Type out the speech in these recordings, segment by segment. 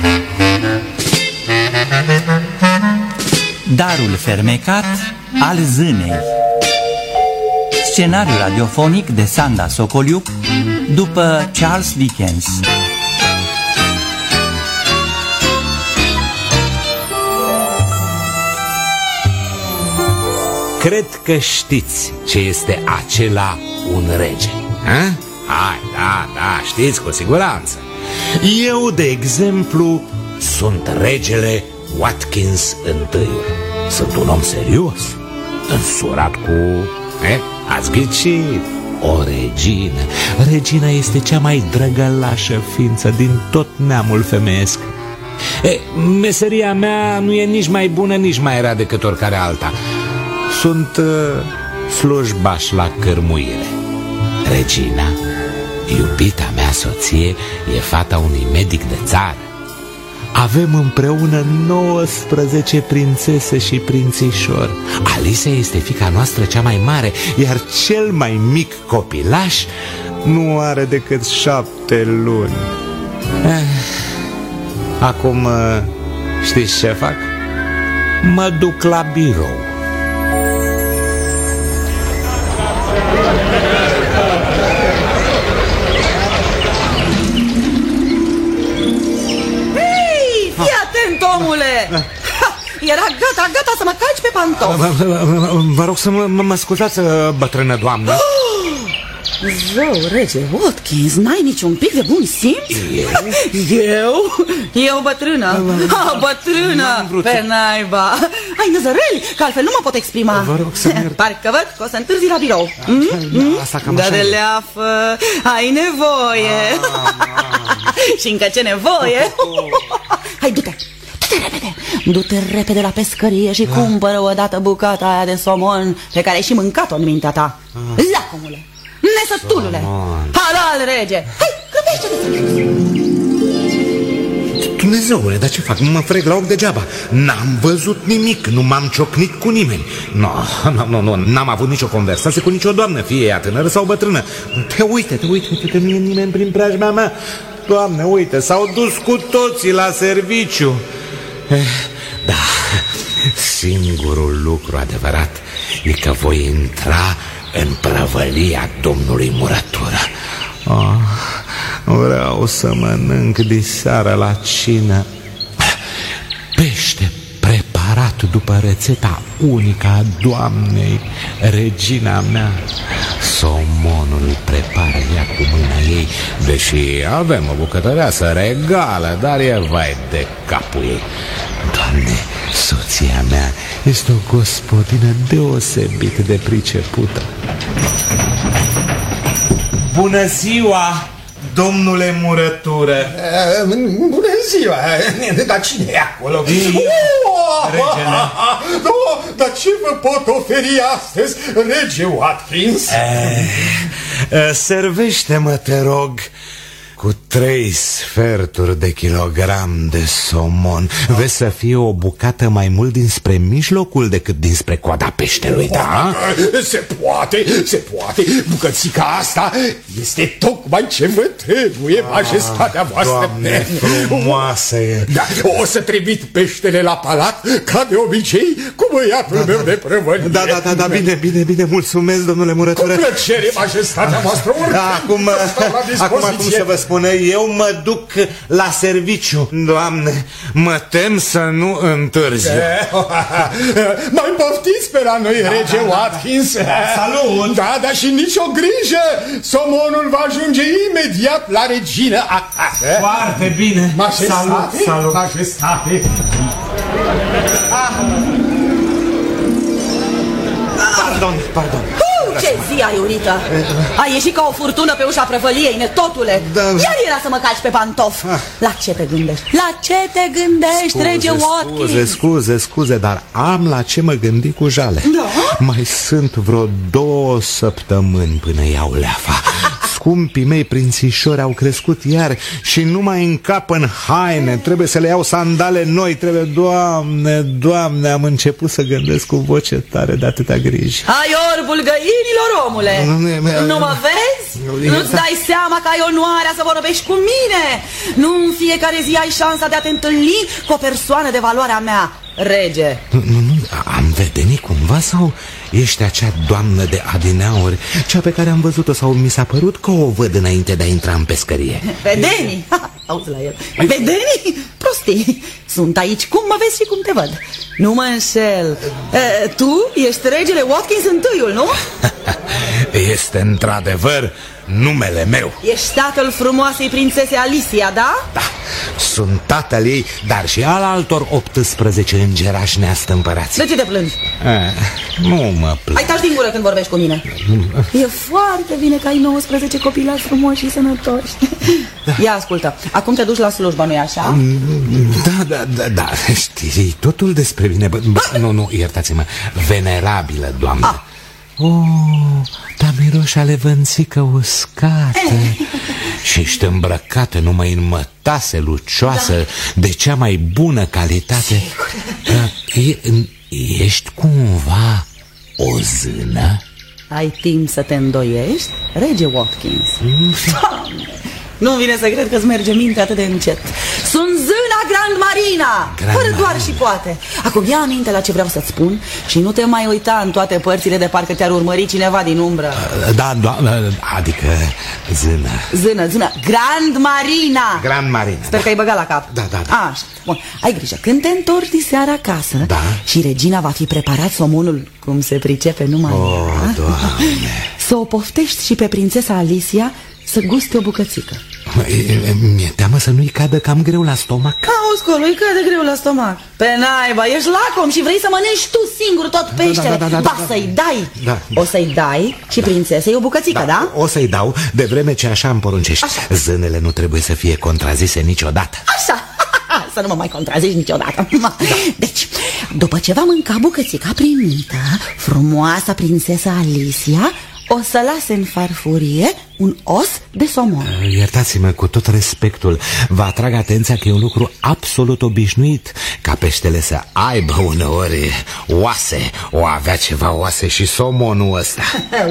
Darul fermecat al zânei. Scenariu radiofonic de Sanda Socoliuc după Charles Dickens. Cred că știți ce este acela un rege. Ha? Hai, da, știți cu siguranță. Eu, de exemplu, sunt regele Watkins I. Sunt un om serios, însurat cu... ați ghicit, o regină. Regina este cea mai drăgălașă ființă din tot neamul femeiesc. Meseria mea nu e nici mai bună, nici mai rea decât oricare alta. Sunt slujbaș la cărmuire. Regina, iubita mea soție, e fata unui medic de țară. Avem împreună 19 prințese și prințișori. Alicia este fiica noastră cea mai mare, iar cel mai mic copilaș nu are decât 7 luni. Acum știți ce fac? Mă duc la birou. Omule! Era gata să mă calci pe pantofi. Vă rog să mă ascultați, bătrână doamnă. Zău, rege Watkins, n-ai niciun pic de bun simț? Eu bătrână? Bătrână, pe naiba. Ai năzăreli, că altfel nu mă pot exprima. Vă rog să merg. Parcă văd că o să întârzi la birou. Da de leafă, ai nevoie. Și încă ce nevoie. Hai, du-te repede. Du-te repede la pescărie și cumpără odată bucata aia de somon pe care ai și mâncat-o în mintea ta. Lacomule, nesătulule, halal rege. Hai, grăbește-te. Dumnezeule, dar ce fac? Mă frec la ochi degeaba. N-am văzut nimic, nu m-am ciocnit cu nimeni. N-am avut nicio conversație cu nicio doamnă, fie ea tânără sau bătrână. Uite, nu e nimeni prin preajma mea. Doamne, uite, s-au dus cu toții la serviciu. Da, singurul lucru adevărat e că voi intra în prăvălia domnului Murătură. Vreau să mănânc diseară la cină pește preparat după rețeta unică a doamnei, regina mea. Somonul îl prepară ea cu mâna ei, deși avem o bucătăreasă regală, dar e vai de capul ei. Doamne, soția mea este o gospodină deosebit de pricepută. Bună ziua, domnule Murătură. Bună ziua. Dar cine e acolo? Regele. Dar ce vă pot oferi astăzi, rege Watkins? Servește-mă, te rog, cu 3 sferturi de kilogram de somon. Vezi să fie o bucată mai mult dinspre mijlocul decât dinspre coada peștelui, da? Se poate. Bucățica asta este tocmai ce vă trebuie, majestatea voastră. Doamne, frumoasă e. Da, o să trimit peștele la palat, ca de obicei, cu băiatul meu de prăvălie. Da, bine, mulțumesc, domnule Murătură. Cu plăcere, majestatea voastră. Acum să vă spun, eu mă duc la serviciu. Doamne, mă tem să nu întârzi. Mai poftiți pe la noi, rege Watkins. Salut! Da, dar și nicio grijă, somonul va ajunge imediat la regină acasă. Foarte bine. Salut. Majestate. Pardon. Ce zi ai, Urită? Ai ieșit ca o furtună pe ușa prăvăliei, netotule. Iar era să mă calci pe pantof. La ce te gândești? Rege Watkins? Scuze, dar am la ce mă gândi cu jale. Mai sunt vreo 2 săptămâni până iau leafa. scumpii mei prințișori au crescut iar și nu mai încap în haine. Trebuie să le iau sandale noi. Trebuie, Doamne, Doamne, am început să gândesc cu voce tare de atâta griji. Ai orbul găinilor, omule. Nu mă vezi? Nu-ți dai seama că ai onoarea să vorbești cu mine? Nu în fiecare zi ai șansa de a te întâlni cu o persoană de valoarea mea, rege. Nu, am vedenit cumva sau ești acea doamnă de adineauri, cea pe care am văzut-o sau mi s-a părut că o văd înainte de a intra în pescărie? Vedenii? Auzi la el. Vedenii? Prostii. Sunt aici cum mă vezi și cum te văd. Nu mă înșel. Tu ești regele Watkins întâiul, nu? Este într-adevăr numele meu. Ești tatăl frumoasei prințese Alicia, da? Da, sunt tatăl ei, dar și al altor 18 îngerași neastâmpărați. De ce te plângi? Nu mă plâng. Ai taci din gură când vorbești cu mine. E foarte bine că ai 19 copilari frumoși și sănătoși. Ia ascultă, acum te duci la slujbă, nu-i așa? Da, știi totul despre mine. Nu, iertați-mă, venerabilă doamnă. Dar miroși ale vănțică uscată și ești îmbrăcată numai în mătase lucioasă, de cea mai bună calitate. Ești cumva o zână? Ai timp să te îndoiești, rege Watkins? Doamne, nu vine să cred că-ți merge mintea atât de încet. Sunt zâna Grand Marina, fără doar și poate. Acum ia aminte la ce vreau să-ți spun și nu te mai uita în toate părțile de parcă te-ar urmări cineva din umbră. Da, adică zână. Grand Marina. Grand Marina. Sper că ai băgat la cap. Da. Așa, bun, ai grijă. Când te întorci diseară acasă și regina va fi preparat somonul cum se pricepe numai ea, să o poftești și pe prințesa Alicia să guste o bucățică. Mi-e teamă să nu-i cadă cam greu la stomac. Auzi, colo, îi cade greu la stomac. Pe naiba, ești lacom și vrei să mănânci tu singur tot peștele. Ba, să-i dai. O să-i dai și prințesei o bucățică, da? O să-i dau, de vreme ce așa îmi poruncești. Zânele nu trebuie să fie contrazise niciodată. Așa, să nu mă mai contrazici niciodată. Deci, după ce va mânca bucățica primită, frumoasa prințesă Alicia o să lase în farfurie un os de somon. Iertați-mă, cu tot respectul, vă atrag atenția că e un lucru absolut obișnuit ca peștele să aibă uneori oase. O avea ceva oase și somonul ăsta.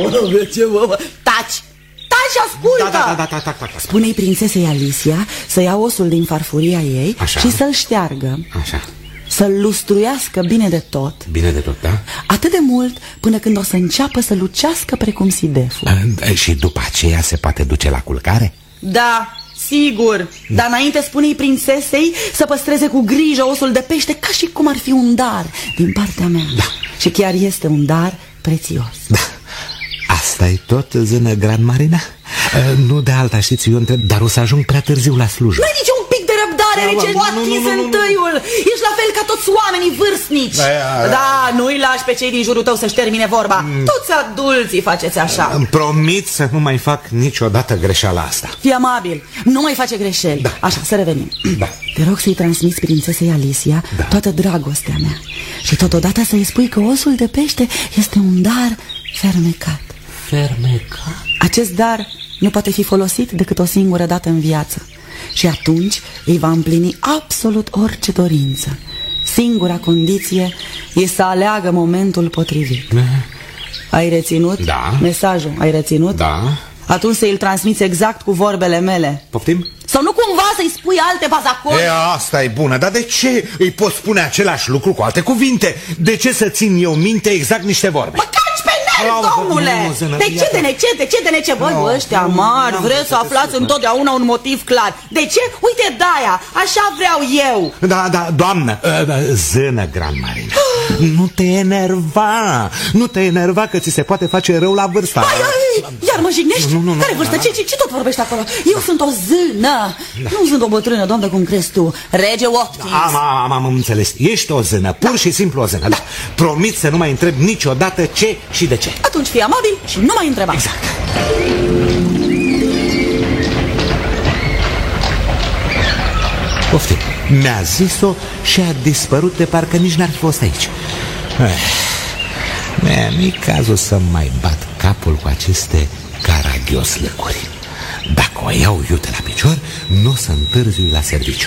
Taci! Și ascultă! Da. Spune-i prințesei Alicia să ia osul din farfuria ei și să-l șteargă. Așa. Să-l lustruiască bine de tot. Bine de tot, da? Atât de mult până când o să înceapă să lucească precum sideful. Și după aceea se poate duce la culcare? Da, sigur. Dar înainte spune-i prințesei să păstreze cu grijă osul de pește ca și cum ar fi un dar din partea mea. Da. Și chiar este un dar prețios. Da. Asta-i tot, zână Grand Marina? Nu de alta, știți, eu întreb, dar o să ajung prea târziu la slujbă. Nu-i nici un pic de răbdare, rege Watkins întâiul. Ești la fel ca toți oamenii vârstnici. Da, nu-i lași pe cei din jurul tău să-și termine vorba. Toți adulții faceți așa. Îmi promit să nu mai fac niciodată greșeala asta. Fii amabil, nu mai face greșeli. Așa, să revenim. Te rog să-i transmiți prințesei Alicia toată dragostea mea. Și totodată să-i spui că osul de pește este un dar fermecat. Acest dar nu poate fi folosit decât o singură dată în viață. Și atunci îi va împlini absolut orice dorință. Singura condiție e să aleagă momentul potrivit. Ai reținut? Da. Mesajul, ai reținut? Da. Atunci să îl transmiți exact cu vorbele mele. Poftim? Sau nu cumva să-i spui alte bazacori? Asta e bună, dar de ce îi pot spune același lucru cu alte cuvinte? De ce să țin eu minte exact niște vorbe? Mă caci pe nervi, domnule! De ce? Băi, ăștia mari, vreți să aflați întotdeauna un motiv clar. De ce? Uite, de-aia, așa vreau eu. Da, doamnă, zână Grand Marina, nu te enerva că ți se poate face rău la vârsta. Iar mă jignești? Care vârstă? Ce tot vorbești acolo? Eu sunt o zână. Nu sunt o bătrână, doamnă, cum crezi tu. Rege Watkins. Am înțeles. Ești o zână, pur și simplu o zână. Promit să nu mai întreb niciodată ce și de ce. Atunci fii amabil și nu mai întreba. Exact. Poftim. Mi-a zis-o și a dispărut de parcă nici n-ar fi fost aici. Nu-i cazul să mai bat capul cu aceste caragioslăcuri. Dacă o iau iute la picior, nu o să întârzui la serviciu.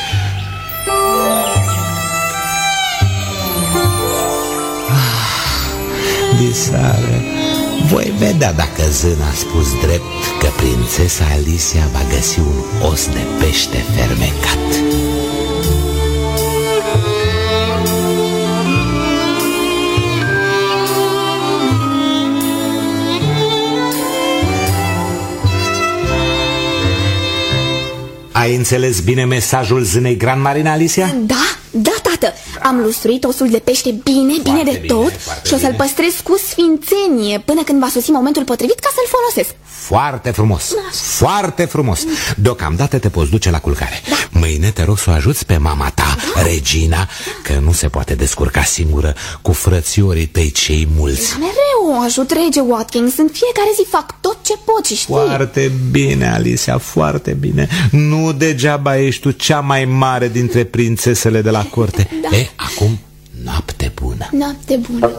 Disare, voi vedea dacă Zân a spus drept că prințesa Alicia va găsi un os de pește fermecat. Ai înțeles bine mesajul Zânei Gran Marina, Alicia? Da, tată. Am lustruit osul de pește bine de tot și o să-l păstrez cu sfințenie până când va sosi momentul potrivit ca să-l folosesc. Foarte frumos, foarte frumos. Deocamdată te poți duce la culcare. Mâine te rog să o ajuți pe mama ta, Regina, că nu se poate descurca singură cu frățiorii tăi cei mulți. Mereu o ajut, rege Watkins. În fiecare zi fac tot ce pot și știi. Foarte bine, Alicia, foarte bine. Nu degeaba ești tu cea mai mare dintre prințesele de la corte. Acum, noapte bună. Noapte bună.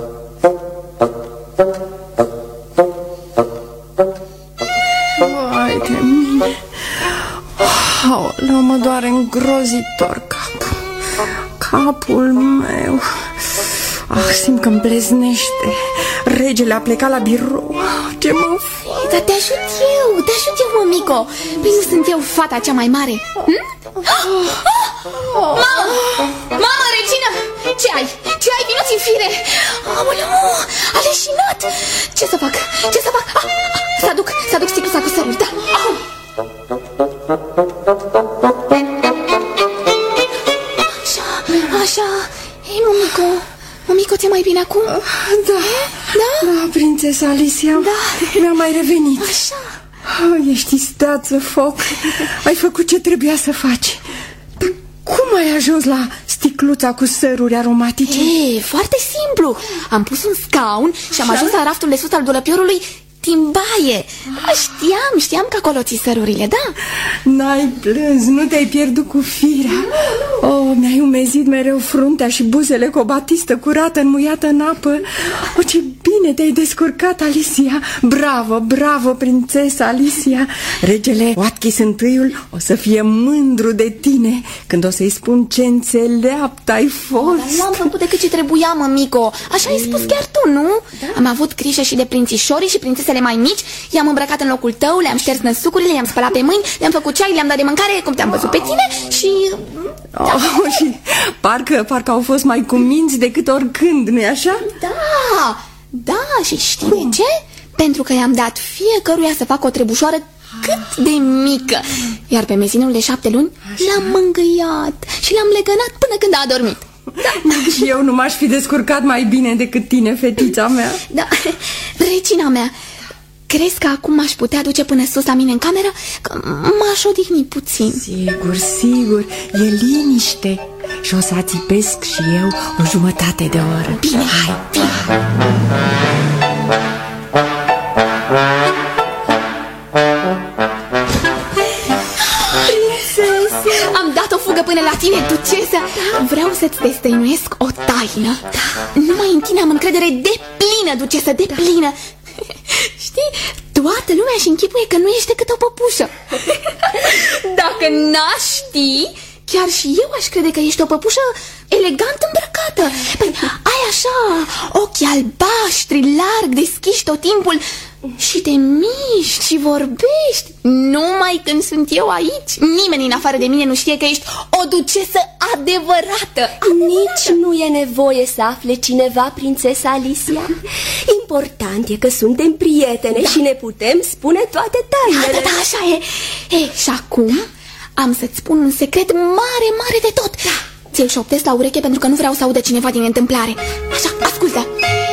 Vai de mine. Aoleu, mă doare îngrozitor capul meu. Simt că-mi pleznește. Regele a plecat la birou. Ce mă fac? Dar te ajut eu, mămico. Păi nu sunt eu fata cea mai mare? Mamă, Regina! Ce ai? Vino-ți în fire! Aoleu, a leșinat! Ce să fac? Să aduc sticluța cu săruri, da? Așa. Ei, mămico, ți-e mai bine acum? Da, prințesa Alicia. Mi-a mai revenit. Așa. Ești isteață, foc. Ai făcut ce trebuia să faci. Dar cum ai ajuns la sticluța cu săruri aromatice? Foarte simplu. Am pus un scaun și am ajuns la raftul de sus al dulăpiorului din baie. Știam că acolo ți sărurile, da? N-ai plâns, nu te-ai pierdut cu firea. Mi-ai umezit mereu fruntea și buzele cu o batistă curată înmuiată în apă. Ce bine te-ai descurcat, Alicia. Bravo, prințesa Alicia. Regele Watkins I-ul o să fie mândru de tine când o să-i spun ce înțeleaptă ai fost. Dar nu am făcut decât ce trebuia, mămico. Așa ai spus chiar tu, nu? Am avut grijă și de prințișorii și prințesele mai mici. I-am îmbrăcat în locul tău, le-am șters năsucurile, i-am spălat pe mâini, le-am făcut ceai, le-am dat de mâncare, cum te-am văzut pe tine și... și parcă au fost mai cuminți decât oricând, nu-i așa? Da, și știi de ce? Pentru că i-am dat fiecăruia să facă o trebușoară cât de mică. Iar pe mezinul de 7 luni l-am mângâiat și l-am legănat până când a adormit. Și eu nu m-aș fi descurcat mai bine decât tine, fetița mea. Da, regina mea, crezi că acum m-aș putea duce până sus la mine în cameră? Că m-aș odihni puțin. Sigur, e liniște. Și o să ațipesc și eu o jumătate de oră. Bine, hai, bine. Am dat o fugă până la tine, ducesă. Vreau să-ți destăinuiesc o taină. Numai în tine am încredere deplină, ducesă, deplină. Știi, toată lumea își închipuie că nu ești decât o păpușă. Dacă n-aș ști, chiar și eu aș crede că ești o păpușă elegant îmbrăcată. Păi, ai așa ochi albaștri, larg deschiși tot timpul și te miști și vorbești. Numai când sunt eu aici, nimeni în afară de mine nu știe că ești o ducesă adevărată. Nici nu e nevoie să afle cineva, prințesa Alicia. Important e că suntem prietene și ne putem spune toate tainele. Da, așa e. Și acum am să-ți spun un secret mare de tot. Ți-l șoptesc la ureche pentru că nu vreau să audă cineva din întâmplare. Așa, ascultă.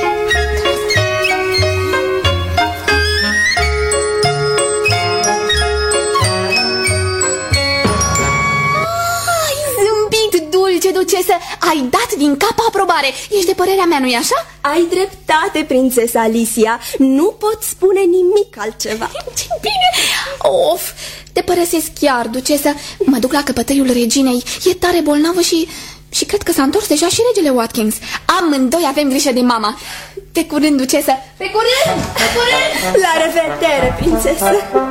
Dulce, ducesă, ai dat din cap aprobare. Ești de părerea mea, nu-i așa? Ai dreptate, prințesa Alicia. Nu pot spune nimic altceva. Ce bine! Of, te părăsesc chiar, ducesă. Mă duc la căpătăiul reginei. E tare bolnavă și cred că s-a întors deja și regele Watkins. Amândoi avem grijă de mama. Pe curând, ducesă. Pe curând, pe curând. La revedere, prințesă.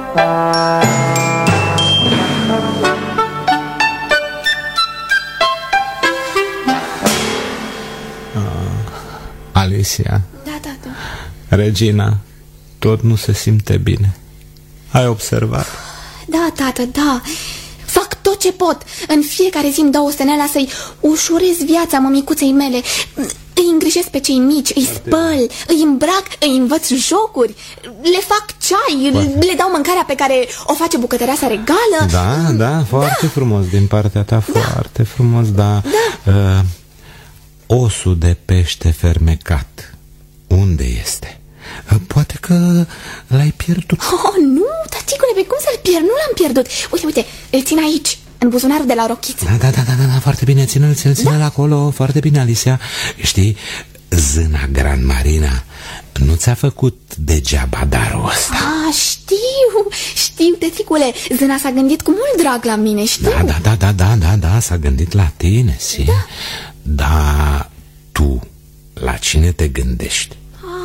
Alicia. Da, tată. Regina tot nu se simte bine. Ai observat? Da, tată, da. Fac tot ce pot. În fiecare zi îmi dau o steneala să-i ușurez viața mămicuței mele. Îi îngrijesc pe cei mici, îi spăl, îi îmbrac, îi învăț jocuri, le fac ceai, le dau mâncarea pe care o face bucătăreasa regală. Da, da, foarte frumos din partea ta, foarte frumos, da. Osul de pește fermecat, unde este? Poate că l-ai pierdut. Oh, nu, tăticule, pe cum să-l pierd? Nu l-am pierdut. Uite, uite, îl țin aici, în buzunarul de la rochiță. Da, foarte bine, ține-l acolo, foarte bine, Alicia. Știi, zâna Gran Marina nu ți-a făcut degeaba darul ăsta. Ah, știu, tăticule, zâna s-a gândit cu mult drag la mine, știu. Da, s-a gândit la tine, da, tu, la cine te gândești?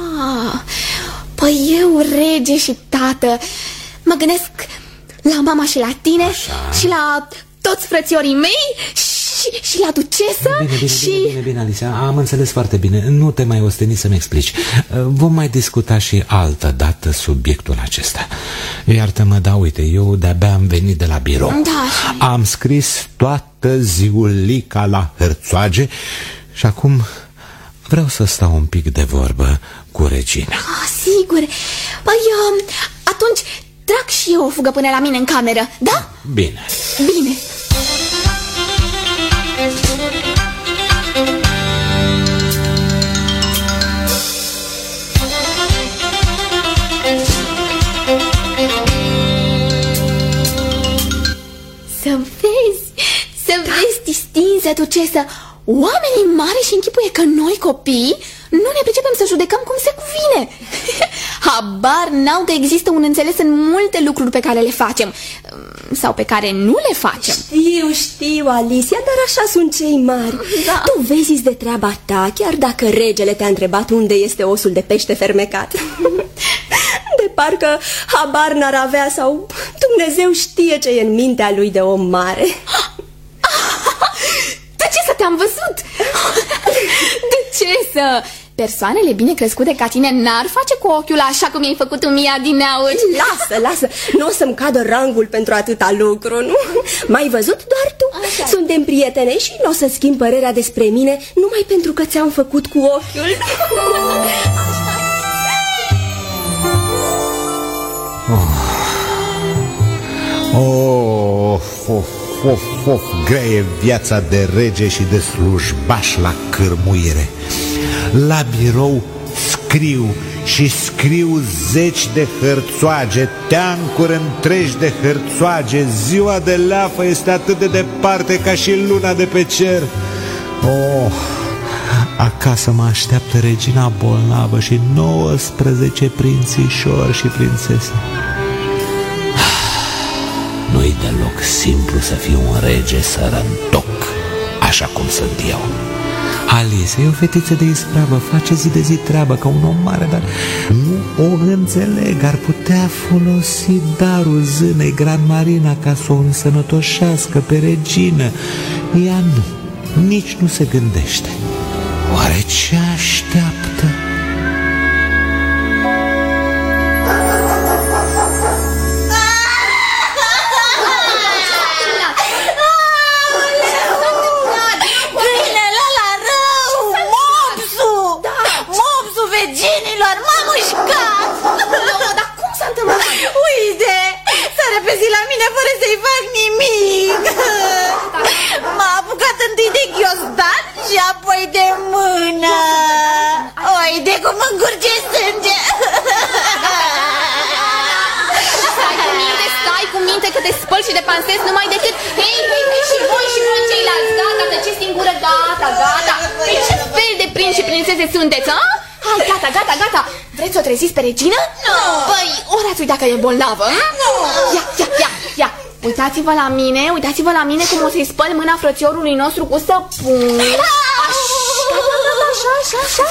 Păi eu, rege și tată, mă gândesc la mama și la tine. Așa. Și la toți frățiorii mei și la ducesă. Bine, Alicia, am înțeles foarte bine. Nu te mai osteni să-mi explici. Vom mai discuta și altă dată subiectul acesta. Iartă-mă, da, uite, eu de-abia am venit de la birou. Da. Am scris toată ziulica la hârțoage și acum vreau să stau un pic de vorbă cu regina. Sigur. Păi, atunci trag și eu o fugă până la mine în cameră, da? Bine. Să vezi, distinsă ducesă, oamenii mari și închipuie că noi copii nu ne pricepem să judecăm cum se cuvine. Habar n-au că există un înțeles în multe lucruri pe care le facem sau pe care nu le facem. Știu, Alicia, dar așa sunt cei mari. Da. Tu vezi de treaba ta, chiar dacă regele te-a întrebat unde este osul de pește fermecat. De parcă habar n-ar avea sau Dumnezeu știe ce e în mintea lui de om mare. Ducesă, te-am văzut! Ducesă! Persoanele bine crescute ca tine n-ar face cu ochiul așa cum i-ai făcut mie adineauri. Lasă, nu o să-mi cadă rangul pentru atâta lucru, nu? M-ai văzut doar tu? Așa. Suntem prietene și nu o să schimb părerea despre mine numai pentru că ți-am făcut cu ochiul. Grea e viața de rege și de slujbaș la cârmuire. La birou scriu zeci de hârțoage, teancuri întregi de hârțoage. Ziua de leafă este atât de departe ca și luna de pe cer. Acasă mă așteaptă regina bolnavă și 19 prințișori și prințese. Nu-i deloc simplu să fiu un rege sărăntoc, așa cum sunt eu. Alice e o fetiță de ispravă, face zi de zi treabă ca un om mare, dar nu o înțeleg. Ar putea folosi darul zânei Gran Marina ca să o însănătoșească pe regină. Ea nici nu se gândește. Oare ce așteaptă? Repezi la mine fără să-i fac nimic. M-a apucat întâi de ghiozdan și apoi de mână. Oi, de cum îmi curge sânge. Stai cu minte că te spăl și te pansezi numai decât. Hei, și voi ceilalți. Gata, tăceți din gură, gata. Ce fel de prinți și prințese sunteți, a? Hai, gata. Vreți să o treziți pe regină? Nu. Păi, ori ați uitat că e bolnavă? Nu. Ia. Uitați-vă la mine cum o să-i spăl mâna frățiorului nostru cu săpun. Așa. așa,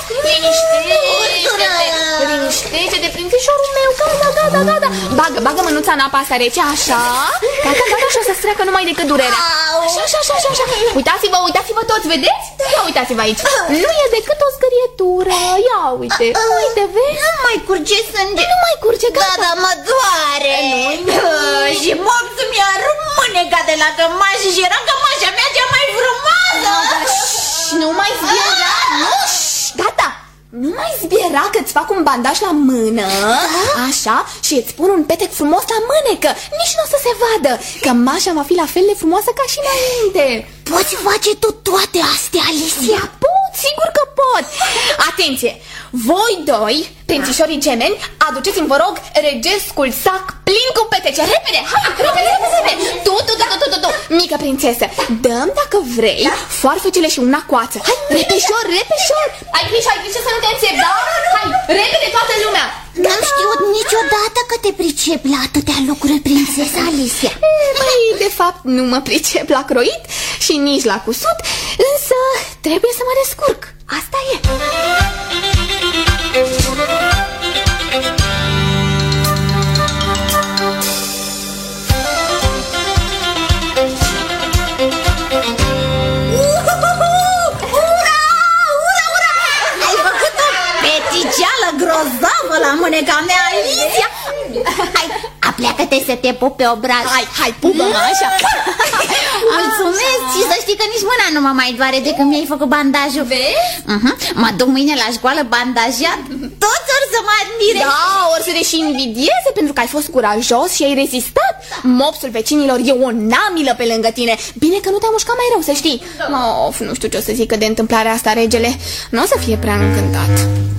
liniștește-te, prințișorul meu, gata. Bagă mânuța în apa asta rece, așa. Gata, și o să-ți treacă numai decât durerea. Așa. Uitați-vă toți, vedeți? Ia uitați-vă aici. Nu e decât o zgârietură. Ia uite, vezi? Nu mai curge sânge. Nu mai curge, gata. Da, mă doare. Și mopsul mi-a rămâne ca de la cămașă și era cămașa mea cea mai frumoasă. Nu mai zbiera, gata. Nu mai zbiera că-ți fac un bandaj la mână. Așa, și îți pun un petec frumos la mânecă. Nici nu o să se vadă. Cămașa va fi la fel de frumoasă ca și înainte. Poți face tu toate astea, Alicia? Pot, sigur că pot. Atenție, voi doi, prințișorii gemeni, aduceți-mi, vă rog, regescul sac plin cu petece. Repede, hai, repede. Tu, mică prințesă, dăm, dacă vrei, foarfecele și una coață. Hai, repejor. Ai grijă să nu te înțepi, da? Hai, repede toată lumea. N-am știut niciodată că te pricep la atâtea lucruri, prințesa Alicia. Păi, de fapt, nu mă pricep la croit și nici la cusut, însă trebuie să mă descurc. Asta e. Grozavă la mâneca mea, Alicia. Hai, apleacă-te să te pup pe obraz. Hai, pupă-mă așa. Mulțumesc. Și să știi că nici mâna nu mă mai doare de când mi-ai făcut bandajul. Vezi? Mă duc mâine la școală bandajat. Toți or să mă admire. Da, or să te și invidieze pentru că ai fost curajos și ai rezistat. Mopsul vecinilor e o namilă pe lângă tine. Bine că nu te-a mușcat mai rău, să știi. Of, nu știu ce o să zică de întâmplarea asta, regele. Nu o să fie prea încântat.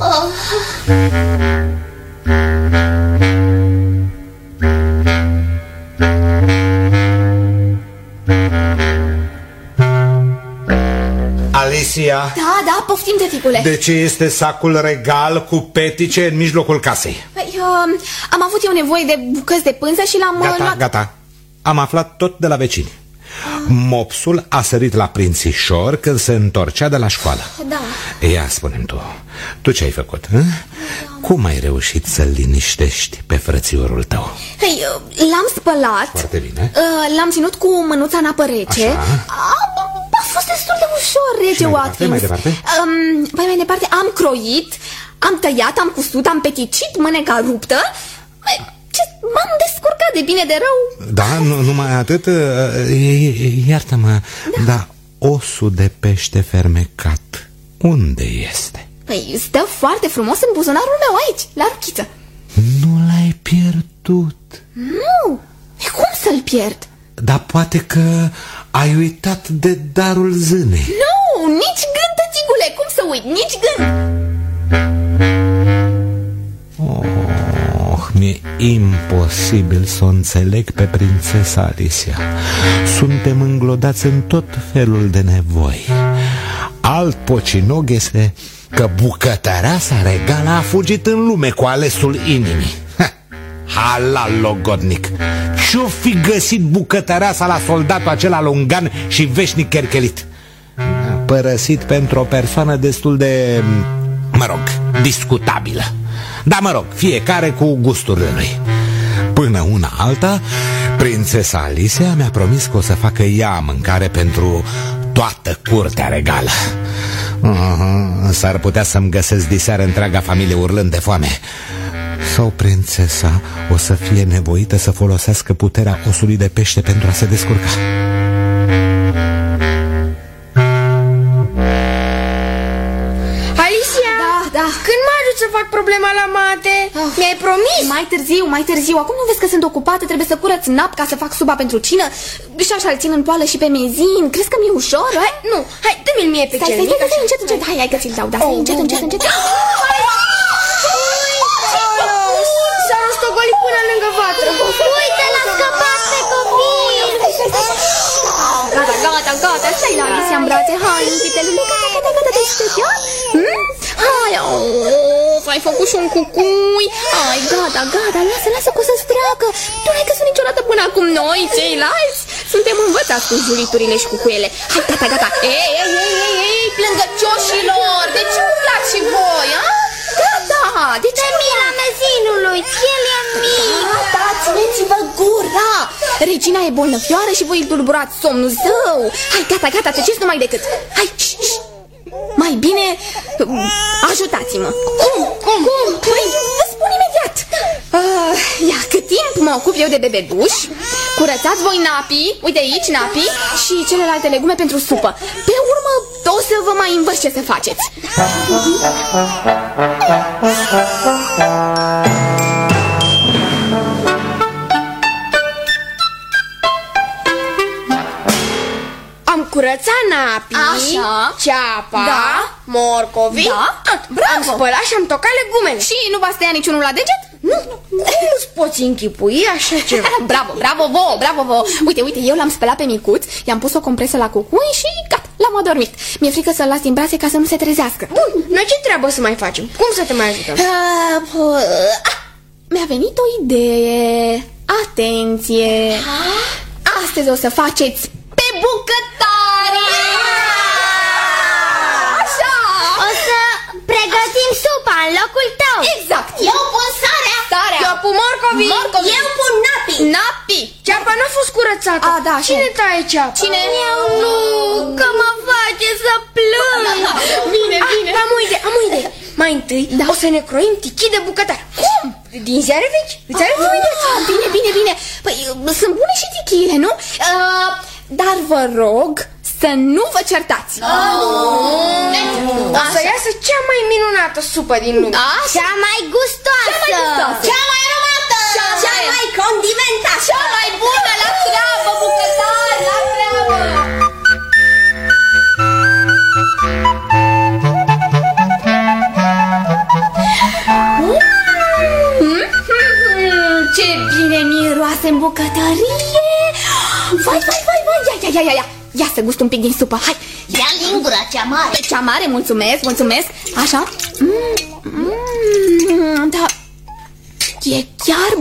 Alicia. Da, poftim, tăticule. De ce este sacul regal cu petice în mijlocul casei? Păi, am avut eu nevoie de bucăți de pânză și l-am luat... Gata. Am aflat tot de la vecini. Mopsul a sărit la prințișor când se întorcea de la școală. Da. Ia, spune-mi tu ce ai făcut? Cum ai reușit să-l liniștești pe frățiorul tău? Păi, l-am spălat. Foarte bine. L-am ținut cu mânuța în apă rece. A fost destul de ușor, rege Watkins. Mai departe? Păi mai departe am croit, am tăiat, am cusut, am peticit mâneca ruptă. M-am descurcat de bine de rău. Da, numai atât. Iartă-mă, da, osul de pește fermecat unde este? Păi stă foarte frumos în buzunarul meu aici, la ruchiță. Nu l-ai pierdut? Nu, cum să-l pierd? Dar poate că ai uitat de darul zânei. Nu, nici gând, tăticule, cum să uit, nici gând. Mi-e imposibil să o înțeleg pe prințesa Alicia. Suntem înglodați în tot felul de nevoi. Alt pocinog este că bucătăreasa regală a fugit în lume cu alesul inimii. Halal logodnic. Ce-o fi găsit bucătăreasa la soldatul acela lungan și veșnic cherchelit? Părăsit pentru o persoană destul de, discutabilă. Dar fiecare cu gusturile lui. Până una alta, prințesa Alicia mi-a promis că o să facă ea mâncare pentru toată curtea regală. S-ar putea să-mi găsesc diseară întreaga familie urlând de foame. Sau prințesa o să fie nevoită să folosească puterea osului de pește pentru a se descurca. Alicia, da. Când mă ajut să fac problema la mate? Mi-ai promis? Mai târziu. Acum nu vezi că sunt ocupată, trebuie să curăț nap ca să fac supa pentru cină. Și așa îl țin în poală și pe mezin. Crezi că mi-e ușor? Nu, hai, dă-mi-l mie pe cel mic. Stai, încet. Hai că ți-l dau, da, încet. S-a rostogolit până lângă vatră. Uite, l-a scăpat pe copil. Gata, stai la Alicia în brațe. Hai, închide-l. Gata, te-ai speriat? Hai, ai făcut și un cucui. Hai, gata, lasă că o să-ți treacă. Tu n-ai căzut niciodată până acum noi, ceilalți. Suntem învățați cu juriturile și cu cuiele. Hai, gata. Ei, plângăcioșilor, de ce umplați și voi, a? Da, de ce mila mezinului, el e mic. Da, țineți-vă gura. Regina e bolnăvioară și voi îi tulburați somnul zău. Hai, gata, tăceți numai decât. Hai, mai bine ajutați-mă. Cum? Păi, vă spun imediat. Ia, cât timp mă ocup eu de bebeluș, curățați voi napii, uite aici napii, și celelalte legume pentru supă. Pe urmă o să vă mai învăț ce să faceți. Am curățat napii, așa, ceapa, da, morcovii, da, bravo. Am spălat și am tocat legumele. Și nu v-ați tăiat niciunul la deget? Nu, cum îți poți închipui așa ceva? Bravo vouă. Uite, eu l-am spălat pe micuț, i-am pus o compresă la cucui și gata, l-am adormit. Mi-e frică să-l las din brațe ca să nu se trezească. Bun, noi ce treabă să mai facem? Cum să te mai ajutăm? Mi-a venit o idee. Atenție! Astăzi o să faceți pe bucătare! Așa! O să pregătim supa în locul tău. Exact! Eu pun sarea. Eu pun morcovii. Eu pun napii. Ceapa n-a fost curățată. Da, cine taie ceapa? Cine? Eu nu, că mă face să plâng. Bine. Am o idee. Mai întâi o să ne croim tichii de bucătar. Cum? Din ziare vechi? Îți are Bine. Păi, sunt bune și tichiile, nu? Dar vă rog să nu vă certați. O să iasă cea mai minunată supă din lume. Cea mai gustoasă. Cea mai aromată. Cea mai condimentată. Cea mai bună. La treabă, bucătari, la treabă. Ce bine miroase în bucătărie. Vai. Ia să gust un pic din supă, hai. Ia lingura cea mare. Cea mare, mulțumesc. Așa. Da. E chiar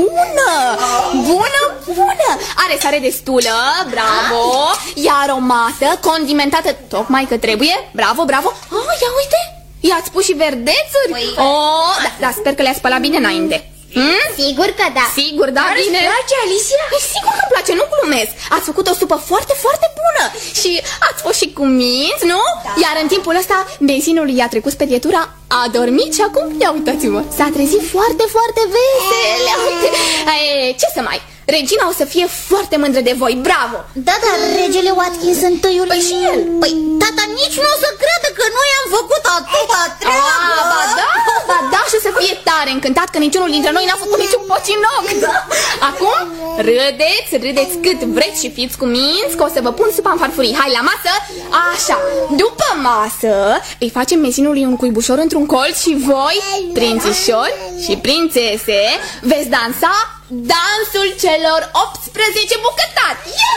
bună. Are sare destulă, bravo. E aromată, condimentată tocmai că trebuie. Bravo. Ia uite, i-ați pus și verdețuri. Da, sper că le-ați spălat bine înainte. Sigur că da. Sigur, da, bine. Îți place, Alicia? Sigur că îmi place, nu glumesc. Ați făcut o supă foarte, foarte bună. Și ați fost și cu minți, nu? Da. Iar în timpul ăsta benzinul i-a trecut spedietura, a dormit și acum, ia uitați-vă, s-a trezit foarte, foarte vesel. Ce să mai... Regina o să fie foarte mândră de voi, bravo! Da, dar regele Watkins întâiul... Păi și el? Păi, tata nici nu o să crede că noi am făcut atâta treabă. Ba da, și o să fie tare încântat că niciunul dintre noi n-a făcut niciun pocinoc. Acum, râdeți cât vreți și fiți cu minți, că o să vă pun supa în farfurii. Hai la masă, așa. După masă, îi facem mezinului un cuibușor într-un colț și voi, prințișori și prințese, veți dansa dansul celor 18 bucătari.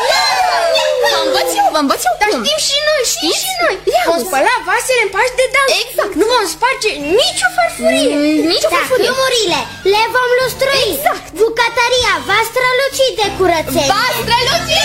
Vă învăț eu Dar cum. știm și noi. Vom spăla vasele în pași de dans. Exact. Nu vom sparge nicio farfurie. Nicio farfurie. Drumurile le vom lustrui. Exact. Bucătăria va străluci de curățenie. Va străluci!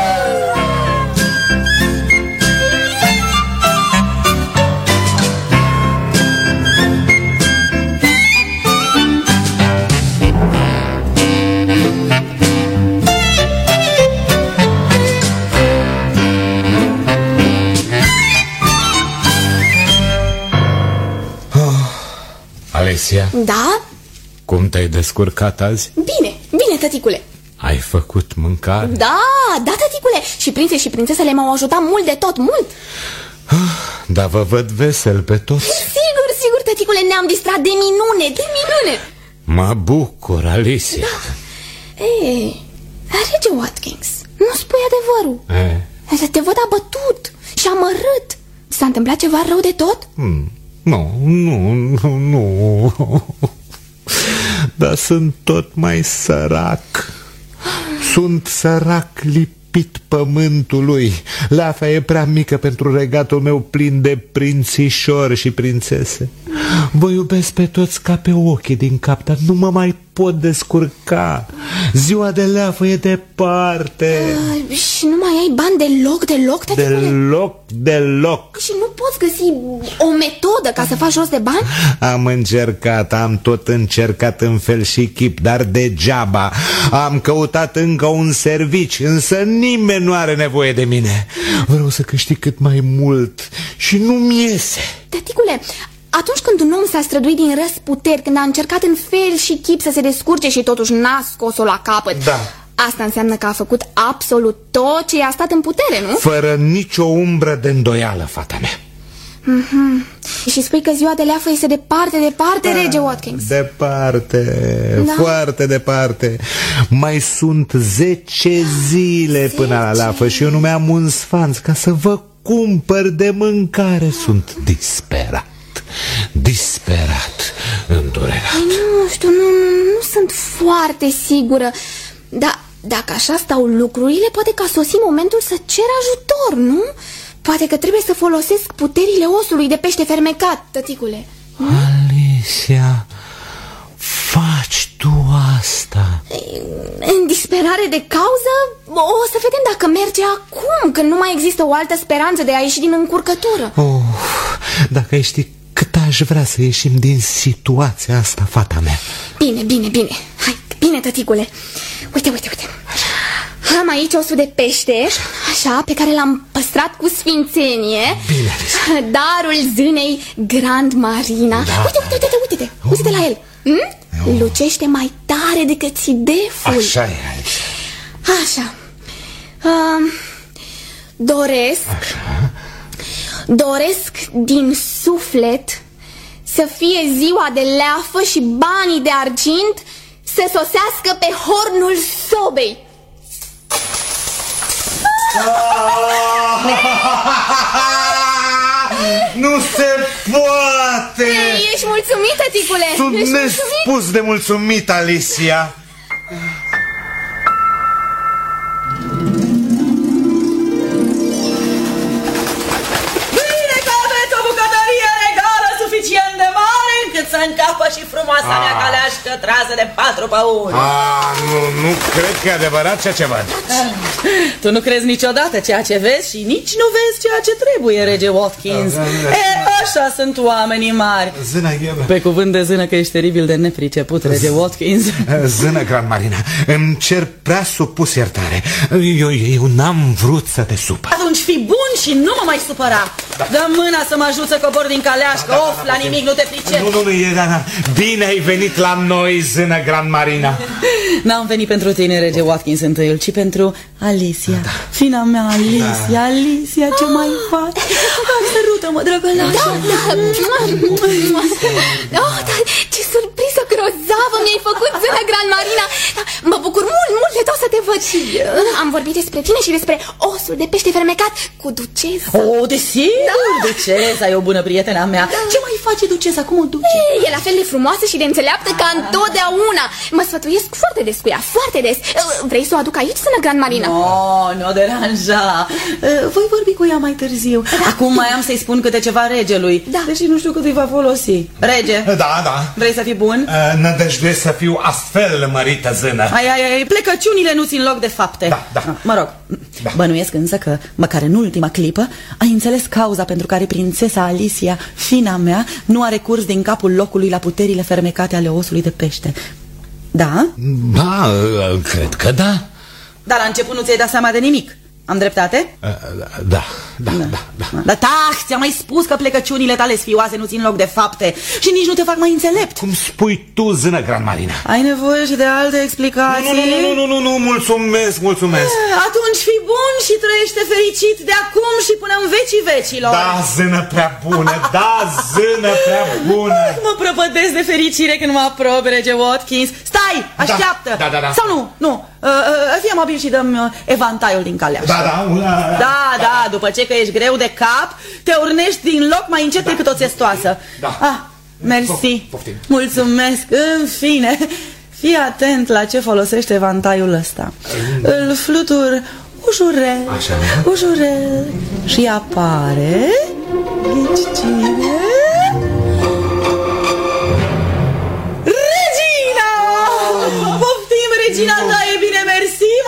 Alesia? Da? Cum te-ai descurcat azi? Bine, tăticule. Ai făcut mâncare? Da, tăticule. Și prințe și prințesele m-au ajutat mult de tot, mult. Da, vă văd vesel pe toți. Sigur, tăticule, ne-am distrat de minune. Mă bucur, Alicia. Rege Watkins, nu spui adevărul. Te văd abătut și amărât. S-a întâmplat ceva rău de tot? Nu. Dar sunt tot mai sărac. Sunt sărac lipit pământului. Leafa e prea mică pentru regatul meu plin de prințișori și prințese. Vă iubesc pe toți ca pe ochii din cap, dar nu mă mai pot descurca. Ziua de leafă e departe. Și nu mai ai bani deloc, tăticule? Deloc. Și nu poți găsi o metodă ca să faci rost de bani? Am încercat, am tot încercat în fel și chip, dar degeaba. Am căutat încă un servici, însă nimeni nu are nevoie de mine. Vreau să câștig cât mai mult și nu-mi iese. Tăticule, atunci când un om s-a străduit din răsputeri, când a încercat în fel și chip să se descurce și totuși n-a scos-o la capăt, da, asta înseamnă că a făcut absolut tot ce i-a stat în putere, nu? Fără nicio umbră de îndoială, fata mea. Și spui că ziua de leafă este departe, Rege Watkins. Departe, foarte departe. Mai sunt 10 zile până la leafă și eu nu mi-am un sfanț ca să vă cumpăr de mâncare. Sunt disperat, îndurerat. Nu știu, nu sunt foarte sigură. Dar dacă așa stau lucrurile, poate că a sosit momentul să cer ajutor, nu? Poate că trebuie să folosesc puterile osului de pește fermecat, tăticule. Alicia, faci tu asta? În disperare de cauză? O să vedem dacă merge acum, când nu mai există o altă speranță de a ieși din încurcătură. Dacă ai ști cât aș vrea să ieșim din situația asta, fata mea. Bine. Hai, bine, tăticule. Uite. Am aici osul de pește, așa, pe care l-am păstrat cu sfințenie. Bine, darul zânei Grand Marina. Da. Uite la el. Lucește mai tare decât țideful. Așa e. Așa. Doresc din suflet să fie ziua de leafă și banii de argint să sosească pe hornul sobei. Nu se poate! Ești mulțumit, tăticule? Sunt nespus de mulțumit, Alicia. Bine că aveți o bucătărie regală suficient de mare încât să încapă și frumoasa mea caleașcă trasă de 4 pe 1. Nu cred că e adevărat ceea ce văd. Tu nu crezi niciodată ceea ce vezi și nici nu vezi ceea ce trebuie, Rege Watkins. Așa sunt oamenii mari. Pe cuvânt de zână că ești teribil de nepriceput, Rege Watkins. Zână, Grand Marina, îmi cer prea supus iertare. Eu n-am vrut să te supăr. Atunci fii bun și nu mă mai supăra. Dă mâna să mă ajut să cobor din caleașcă. La nimic nu te pricep. Nu, bine ai venit la noi, zână Grand Marina. N-am venit pentru tine, Rege Watkins, întâiul, ci pentru Alicia. Fina mea, Alicia, ce mai faci? Sărută-mă, drăgălașă. Dar ce surpriză grozavă mi-ai făcut, zână Grand Marina. Mă bucur mult de tot să te văd. Am vorbit despre tine și despre osul de pește fermecat cu ducesa. Desigur, ducesa e o bună prietena mea. Ce mai face ducesa? Cum o duce? E la fel de frumoasă și de înțeleaptă ca întotdeauna. Mă sfătuiesc foarte des cu ea, foarte des. Vrei să o aduc aici, zână Grand Marina? Nu o deranja. Voi vorbi cu ea mai târziu. Acum mai am să-i spun câte ceva regelui. Deși nu știu cât îi va folosi. Rege? Da. Vrei să fii bun? Nădăjduiesc să fiu astfel mărită, zână. Plecăciunile nu țin loc de fapte. Da. Mă rog, bănuiesc însă că, măcar în ultima clipă, ai înțeles cauza pentru care prințesa Alicia, fina mea, nu are recurs din capul locului la puterile fermecate ale osului de pește. Da? Da, cred că da. Dar la început nu ți-ai dat seama de nimic. Am dreptate? Da. Dar ți-am mai spus că plecăciunile tale sfioase nu țin loc de fapte și nici nu te fac mai înțelept. Cum spui tu, zână Grand Marina? Ai nevoie și de alte explicații? Nu, mulțumesc. Atunci fii bun și trăiește fericit de acum și până în vecii vecilor. Da, zână prea bună, Mă prăpădesc de fericire când mă aprob, Rege Watkins. Stai, așteaptă. Da. Sau nu, fii amabil și dă-mi evantaiul din caleașcă. Da, după ce că ești greu de cap, te urnești din loc mai încet decât o țestoasă. Mersi. Mulțumesc, în fine. Fii atent la ce folosește evantaiul ăsta. Îl flutur ușurel și apare. Ghici cine?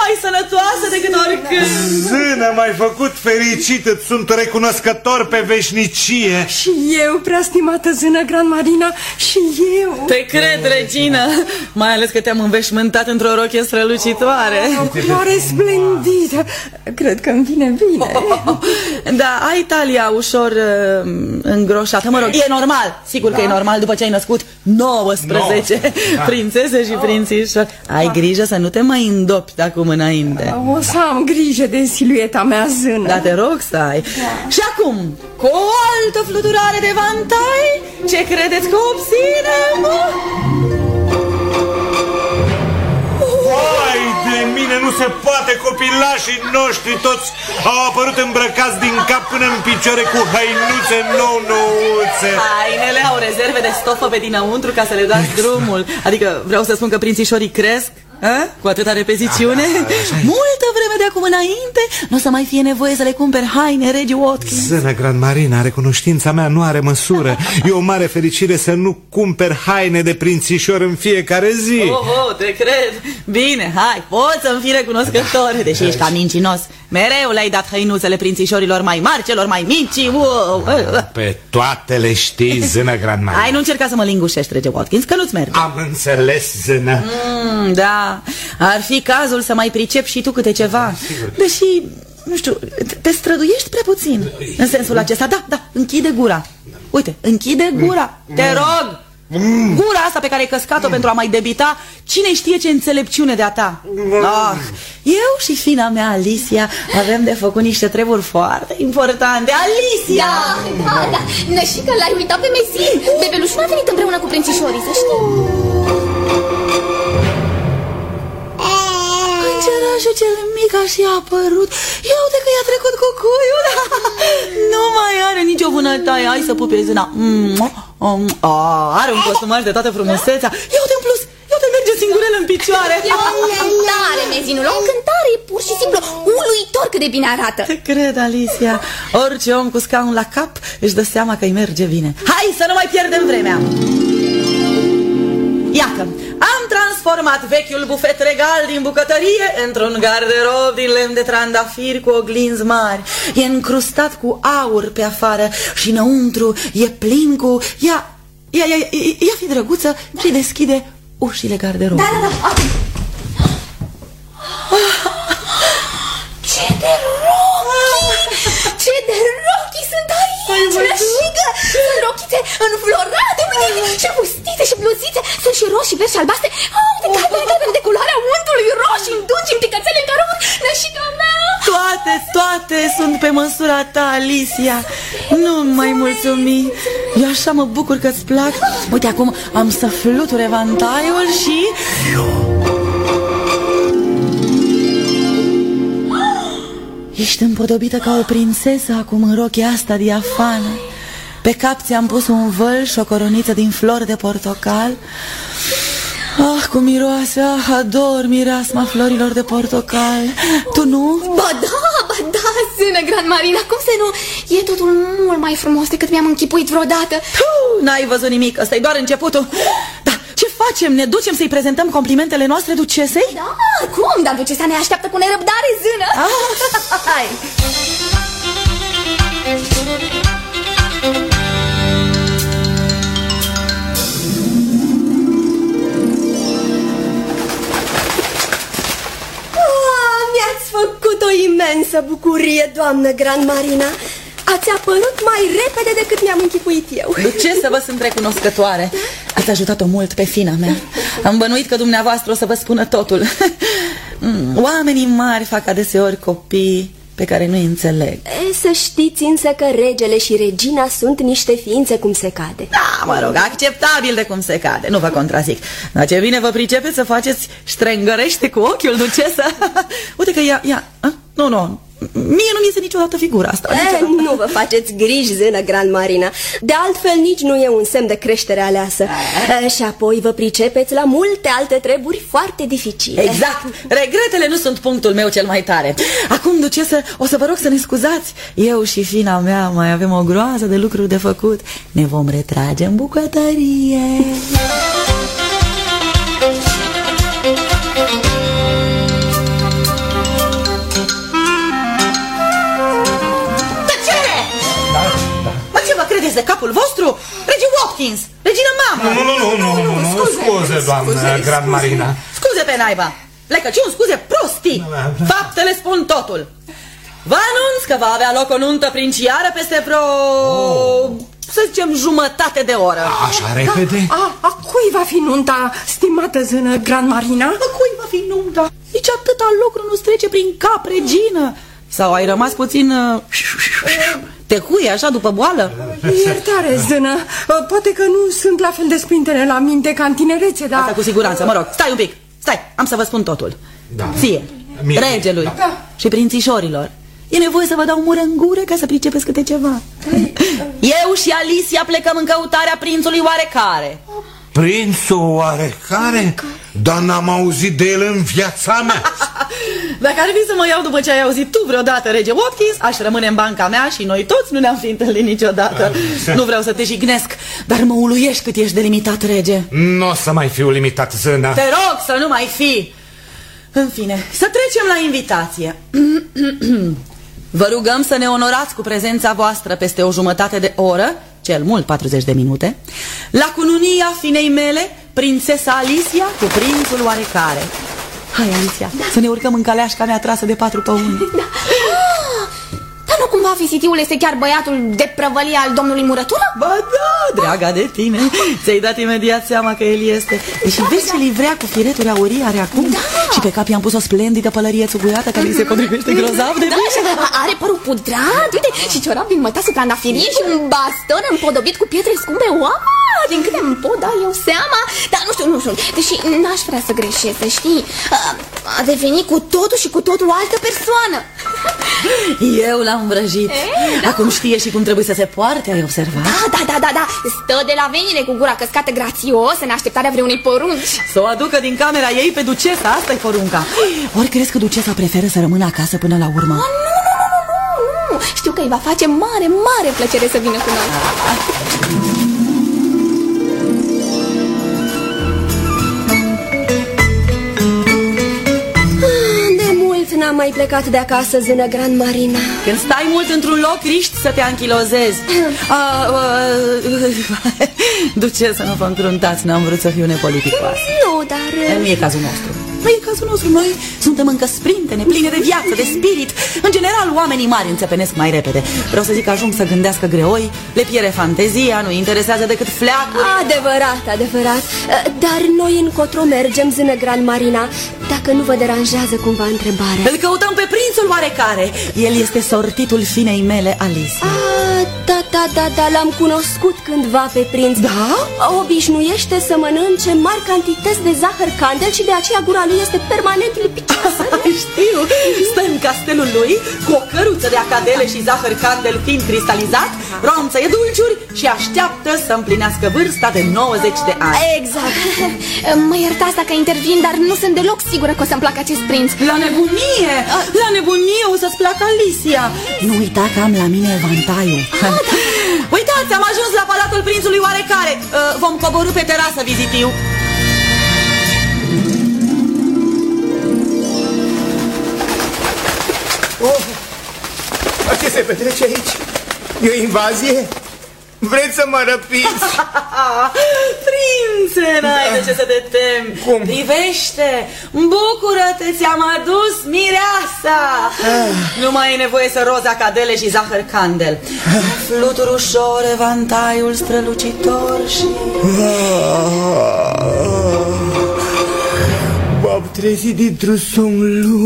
mai sănătoasă decât oricând. Zână, m-ai făcut fericit, îți sunt recunoscător pe veșnicie. Și eu, prea stimată zână Grand Marina, și eu. Te cred, regină, mai ales că te-am înveșmântat într-o rochie strălucitoare. O culoare splendidă. Cred că îmi vine bine. Da, ai talia ușor îngroșată. Mă rog, e normal. Sigur că e normal după ce ai născut 19 prințese și prințișori. Ai grijă să nu te mai îndopi de acum înainte. O să am grijă de silueta mea, zână. Da, te rog să ai. Și acum, cu o altă fluturare de vantai, ce credeți că obținem? Vai de mine, nu se poate, copilașii noștri toți au apărut îmbrăcați din cap până în picioare cu hăinuțe nou-nouțe. Hainele au rezerve de stofă pe dinăuntru ca să le dați drumul. Adică vreau să spun că prințișorii cresc cu atâta repeziciune. Multă vreme de acum înainte nu o să mai fie nevoie să le cumperi haine, regi Watkins. Zână Grand Marina, recunoștința mea nu are măsură. E o mare fericire să nu cumperi haine de prințișor în fiecare zi. Te cred. Bine, hai, poți să-mi fii recunoscător. Deși ești cam mincinos. Mereu le-ai dat hăinuțele prințișorilor mai mari, celor mai mici. Pe toate le știi, zână Grand Marina. Hai, nu încerca să mă lingușești, rege Watkins, că nu-ți merge. Am înțeles, zână. Da, ar fi cazul să mai pricep și tu câte ceva. Deși, nu știu, te străduiești prea puțin în sensul acesta. Da, închide gura. Uite, închide gura, te rog. Gura asta pe care ai căscat-o pentru a mai debita cine știe ce înțelepciune de-a ta. Eu și fina mea Alicia avem de făcut niște treburi foarte importante. Alicia! Da, și că l-ai uitat pe Mezin. Bebelușul a venit împreună cu prințișorii, să știi. Îngerașul cel mic a și apărut. Ia uite că i-a trecut cucuiul. Nu mai are nicio vânătaie. Hai să pupe zâna. Are un costumaj de toată frumusețea. Ia uite în plus, ia uite, merge singurel în picioare. E o încântare, Mezinul, o încântare. E pur și simplu uluitor cât de bine arată. Te cred, Alicia. Orice om cu scaun la cap își dă seama că îi merge bine. Hai să nu mai pierdem vremea. Iată, am transformat vechiul bufet regal din bucătărie într-un garderob din lemn de trandafir cu oglinzi mari. E încrustat cu aur pe afară și înăuntru e plin cu... Ia fi drăguță și deschide ușile garderobului. Da. Ce de rochi! Ce de rochi sunt aici! Rășigă! Sunt rochițe înflorate, și fustițe și bluzițe. Sunt și roșii, verzi și albastre. De galbene de culoarea untului, roșii în dungi, în picățele, în carăuri. Rășiga mea! Toate sunt pe măsura ta, Alicia. Nu mai mulțumi. Eu așa mă bucur că-ți plac. Uite, acum am să fluture vantaiul și... Ești împodobită ca o prințesă acum în rochia asta diafană. Pe cap ți-am pus un văl și o coroniță din flori de portocal. Cum miroase, ador mireasma florilor de portocal. Tu nu? Ba da, zână Grand Marina, cum să nu? E totul mult mai frumos decât mi-am închipuit vreodată. N-ai văzut nimic, ăsta e doar începutul. Da, ce facem? Ne ducem să-i prezentăm complimentele noastre ducesei? Da, cum? Dar ducesa ne așteaptă cu nerăbdare, zână. Hai! Mi-ați făcut o imensă bucurie, doamnă Grand Marina. Ați apărut mai repede decât mi-am închipuit eu. Ducesă, vă sunt recunoscătoare. Ați ajutat-o mult pe fina mea. Am bănuit că dumneavoastră o să vă spună totul. Oamenii mari fac adeseori copii pe care nu-i înțeleg. Să știți însă că regele și regina sunt niște ființe cum se cade. Da, mă rog, acceptabil de cum se cade. Nu vă contrazic. Dar ce bine vă pricepeți să faceți ștrengărește cu ochiul, ducesă. Uite că ia. Nu. Mie nu mi iese niciodată figura asta. Nu vă faceți griji, zână Grand Marina. De altfel nici nu e un semn de creștere aleasă. Și apoi vă pricepeți la multe alte treburi foarte dificile. Exact, regretele nu sunt punctul meu cel mai tare. Acum, ducesă, o să vă rog să ne scuzați. Eu și fina mea mai avem o groază de lucruri de făcut. Ne vom retrage în bucătărie. de capul vostru? Regi Watkins, regină mamă! Nu, scuze, doamnă Grand Marina. Scuze pe naiba, plecăciuni, scuze prostii. Faptele spun totul. Vă anunț că va avea loc o nuntă princiară peste vreo, să zicem, jumătate de oră. Așa repede? A cui va fi nunta, stimată zână Grand Marina? A cui va fi nunta? Nici atâta lucru nu-ți trece prin cap, regină. Sau ai rămas puțin te huie așa după boală? Iertare, zână, poate că nu sunt la fel de sprintene la minte ca în tinerețe, dar... Asta cu siguranță, mă rog, stai un pic, stai, am să vă spun totul. Ție, regelui și prințișorilor, e nevoie să vă dau mură în gură ca să pricepeți câte ceva. Eu și Alicia plecăm în căutarea prințului oarecare. Prințul oarecare? Dar n-am auzit de el în viața mea. Dacă ar fi să mă iau după ce ai auzit tu vreodată, rege Watkins, aș rămâne în banca mea și noi toți nu ne-am fi întâlnit niciodată. Nu vreau să te jignesc, dar mă uluiești cât ești de limitat, rege. Nu o să mai fiu limitat, zână. Te rog să nu mai fi. În fine, să trecem la invitație. Vă rugăm să ne onorați cu prezența voastră peste o jumătate de oră, cel mult 40 de minute, la cununia finei mele, prințesa Alicia cu prințul oarecare. Hai, Alicia, să ne urcăm în caleașca mea trasă de 4 pe 1. Dar nu cumva fisitiul este chiar băiatul de prăvălie al domnului Murătură? Ba da, draga de tine, ți-ai dat imediat seama că el este. Deși vezi ce livrea cu fireturi aurii are acum? Și pe cap i-am pus o splendidă pălărie țuguiată care îi se potrivește grozav de bine. Are părul pudrat, uite, și ciorap din mătase trandafirie și un baston împodobit cu pietre scumpe. Oama, din câte îmi pot da eu seama. Dar nu știu, deși n-aș vrea să greșesc, să știi. A devenit cu totul și cu totul o altă persoană. Eu l-am vrăjit. Acum știe și cum trebuie să se poarte, ai observat? Da. Stă de la venire cu gura căscată grațios în așteptarea vreunei porunci. Să o aducă din camera ei pe ducesa, asta e porunca. Ori crezi că ducesa preferă să rămână acasă până la urmă? Nu. Știu că îi va face mare plăcere să vină cu noi. N-am mai plecat de acasă, zână Grand Marina. Când stai mult într-un loc, riști să te anchilozezi. Ducesă, nu vă încruntați, n-am vrut să fiu nepoliticoasă. Nu, dar... Nu e cazul nostru. Nu e cazul nostru, noi suntem încă sprintene, pline de viață, de spirit. În general, oamenii mari înțepenesc mai repede. Vreau să zic că ajung să gândească greoi, le pierde fantezia, nu interesează decât fleacuri. Adevărat. Dar noi încotro mergem, zână Grand Marina, dacă nu vă deranjează cumva întrebarea. Îl căutăm pe prințul oarecare. El este sortitul finei mele, Alicia. Da, l-am cunoscut cândva pe prinț. Da? Obișnuiește să mănânce mari cantități de zahăr candel și de aceea gura lui este permanent lipicioasă. Știu, stă în castelul lui cu o căruță de acadele și zahăr candel fiind cristalizat, ronțăie dulciuri și așteaptă să împlinească vârsta de 90 de ani. Exact. Mă iertați dacă intervin, dar nu sunt deloc sigură că o să-mi placă acest prinț. La nebunie o să-ți placă Alicia. Nu uita că am la mine evantaiul. Uitați, am ajuns la palatul prințului oarecare. Vom coborî pe terasă, vizitiu. Ce se petrece aici? E o invazie? Vreți să mă răpiți? Prințe, n-ai de ce să te temi. Cum? Privește, bucură-te, ți-am adus mireasa. Nu mai e nevoie să rozi acadele și zahăr candel. Flutur ușor, evantaiul strălucitor și... M-am trezit dintr-un somn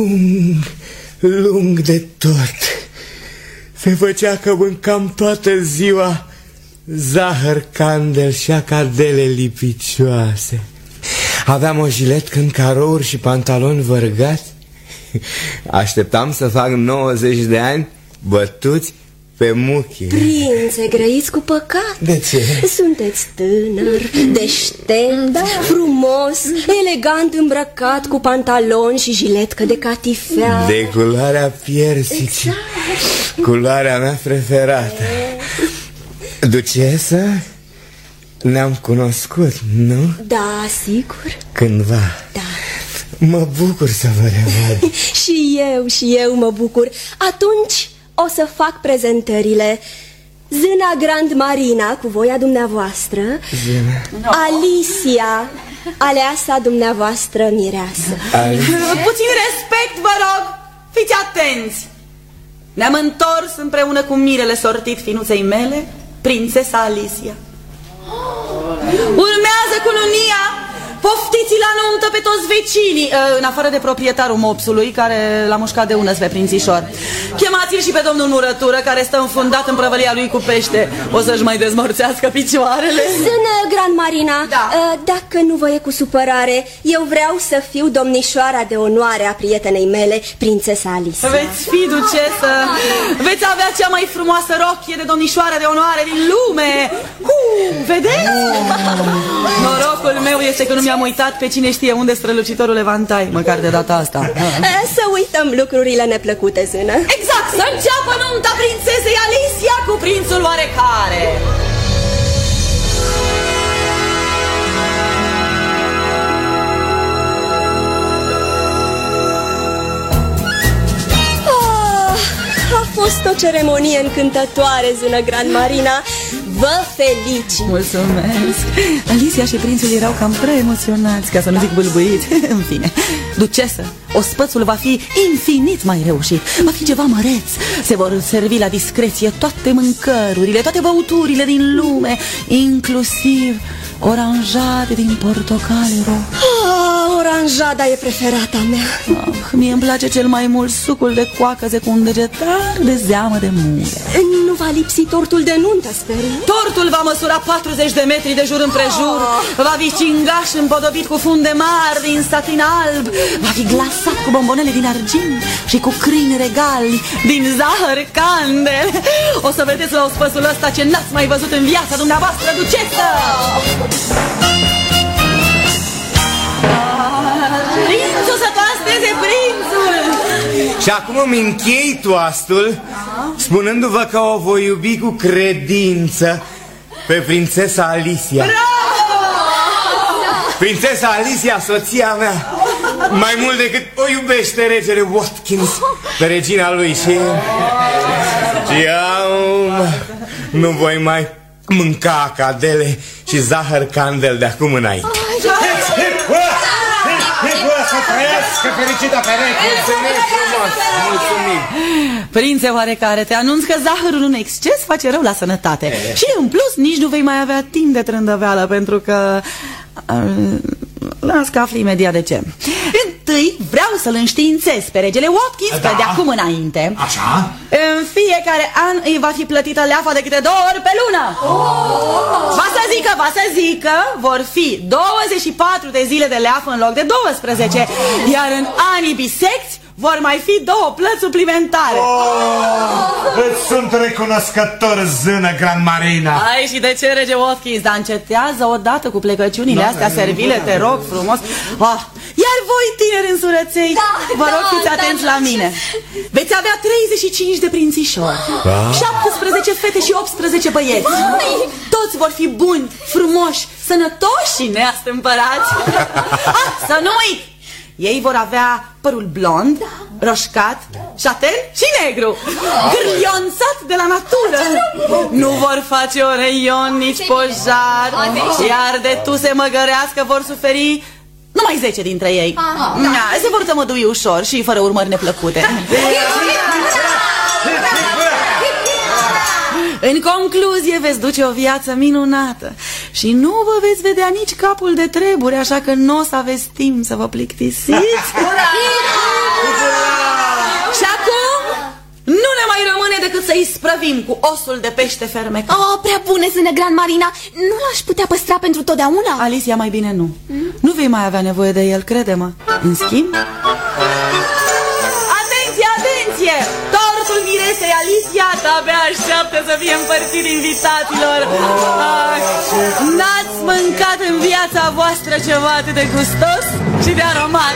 lung de tot. Se făcea că mâncam toată ziua zahăr candel și acadele lipicioase. Aveam o jiletcă în carouri și pantaloni vărgați. Așteptam să fac 90 de ani bătuți pe muchie. Prințe, grăiți cu păcat. De ce? Sunteți tânăr, deștept, frumos, elegant îmbrăcat cu pantaloni și jiletcă de catifea. De culoarea piersicii. Exact. Culoarea mea preferată. Ducesă, ne-am cunoscut, nu? Da, sigur. Cândva. Da. Mă bucur să vă revăd. Și eu mă bucur. Atunci o să fac prezentările. Zâna Grand Marina, cu voia dumneavoastră. Alicia, aleasa dumneavoastră mireasă. Puțin respect, vă rog. Fiți atenți. Ne-am întors împreună cu mirele sortit finuței mele, prințesa Alicia. Urmează cununia. Poftiți la nuntă pe toți vecinii, în afară de proprietarul mopsului, care l-a mușcat de unăs pe prințișor. Chemați-l și pe domnul Murătură, care stă înfundat în prăvălia lui cu pește. O să-și mai dezmorțească picioarele. Zână Grand Marina, da. Dacă nu vă e cu supărare, eu vreau să fiu domnișoara de onoare a prietenei mele, prințesa Alicia. Veți fi ducesă. Veți avea cea mai frumoasă rochie de domnișoară de onoare din lume. Vedeți? Norocul meu este că nu mi-am uitat pe cine știe unde strălucitorul evantai, măcar de data asta. Să uităm lucrurile neplăcute, zână. Exact, să înceapă nunta prințesei Alicia cu prințul oarecare. A fost o ceremonie încântătoare, zână Grand Marina. Vă felicit! Mulțumesc! Alicia și prințul erau cam prea emoționați, ca să nu zic bâlbâit. În fine, ducesă, ospățul va fi infinit mai reușit. Va fi ceva măreț. Se vor servi la discreție toate mâncărurile, toate băuturile din lume, inclusiv oranjade din portocale roșii. Oranjada e preferata mea. Mie îmi place cel mai mult sucul de coacăze cu un degetar de zeamă de mure. Nu va lipsi tortul de nuntă, sper. Tortul va măsura 40 de metri de jur împrejur. Va fi cingaș împodobit cu funde mari din satin alb. Va fi glasat cu bombonele din argint și cu crini regali din zahăr candel. O să vedeți la ospățul ăsta ce n-ați mai văzut în viața dumneavoastră, ducesă! Prințul să toasteze prințul! Și acum îmi închei toastul spunându-vă că o voi iubi cu credință pe prințesa Alicia. Prințesa Alicia, soția mea, mai mult decât o iubește regele Watkins pe regina lui. Și nu voi mai mânca cadele și zahăr candel de acum înainte. Să trăiască fericită pereche! Mulțumesc frumos! Mulțumim! Prințe oarecare, te anunț că zahărul în exces face rău la sănătate. Și în plus nici nu vei mai avea timp de trândăveală, pentru că... las că afli imediat de ce. Întâi vreau să-l înștiințez pe regele Watkins că de acum înainte, așa, în fiecare an îi va fi plătită leafa de câte 2 ori pe lună. Va să zică, vor fi 24 de zile de leafă în loc de 12. Iar în anii bisecți vor mai fi 2 plăți suplimentare. Îți sunt recunoscător, zână Grand Marina. Ai, și de ce, rege Watkins? Dar încetează odată cu plecăciunile astea servile, te rog frumos. Iar voi, tineri însurăței, vă rog, fiți atenți la mine. Veți avea 35 de prințișori, 17 fete și 18 băieți. Toți vor fi buni, frumoși, sănătoși și neastâmpărați. Să nu uit! Ei vor avea părul blond, roșcat, șaten și negru, gârlionțat de la natură. Nu vor face oreion, nici pojar, iar de tuse măgărească vor suferi numai 10 dintre ei. Se vor tămădui ușor și fără urmări neplăcute. În concluzie, veți duce o viață minunată și nu vă veți vedea nici capul de treburi, așa că nu o să aveți timp să vă plictisiți. Și acum nu ne mai rămâne decât să isprăvim cu osul de pește fermecat. Prea bune, zână Grand Marina. Nu l-aș putea păstra pentru totdeauna? Alicia, mai bine nu. Nu vei mai avea nevoie de el, crede-mă. În schimb... Atenție, atenție! Tortul miresei Alicia abia așteaptă să fie împărțit invitaților. N-ați mâncat în viața voastră ceva atât de gustos și de aromat.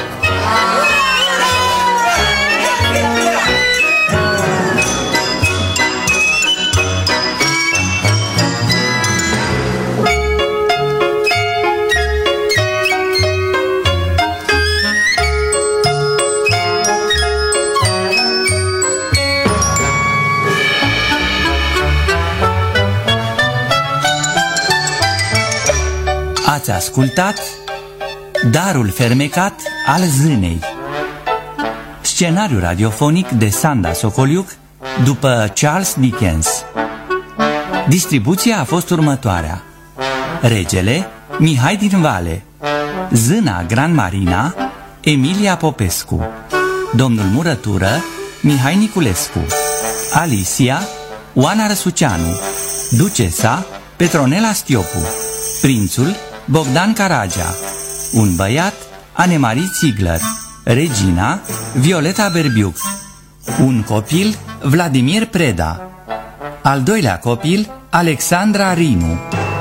Ați ascultat Darul fermecat al zânei, scenariu radiofonic de Sanda Socoliuc după Charles Dickens. Distribuția a fost următoarea: Regele, Mihai din Vale; Zâna Gran Marina, Emilia Popescu; Domnul Murătură, Mihai Niculescu; Alicia, Oana Răsuceanu; Ducesa, Petronela Stiopu; Prințul, Bogdan Caragea; un băiat, Anemarie Ziegler; Regina, Violeta Berbiuc; un copil, Vladimir Preda; al doilea copil, Alexandra Rinu;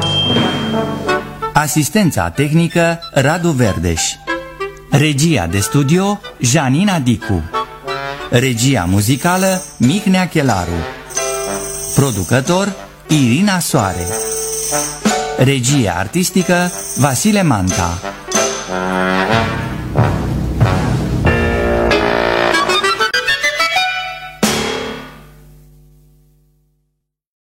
asistența tehnică, Radu Verdeș; regia de studio, Janina Dicu; regia muzicală, Mihnea Chelaru; producător, Irina Soare; regie artistică, Vasile Manta.